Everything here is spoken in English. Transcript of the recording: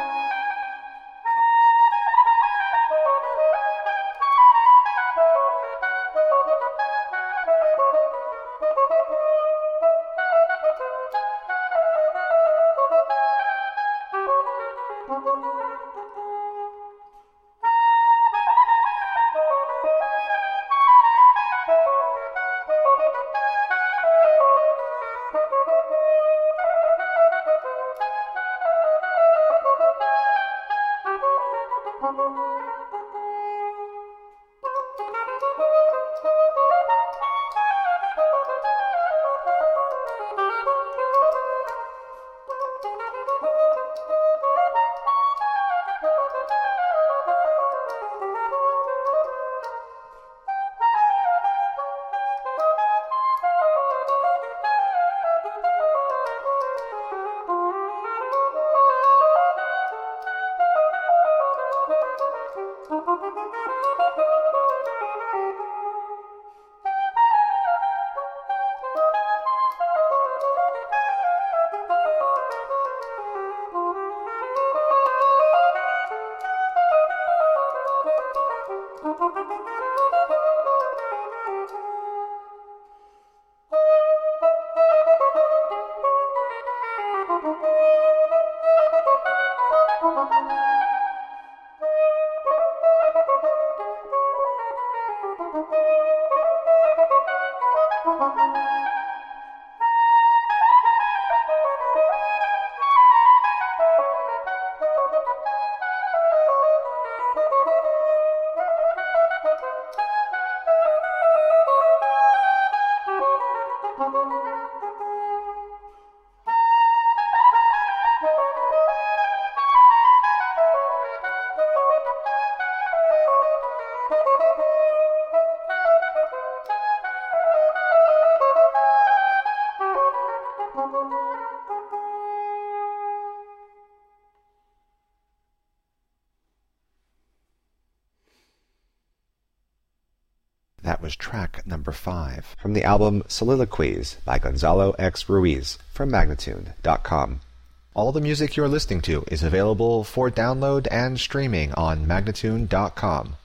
That was track number 5 from the album Soliloquies by Gonzalo X. Ruiz from Magnatune.com. All the music you're listening to is available for download and streaming on Magnatune.com.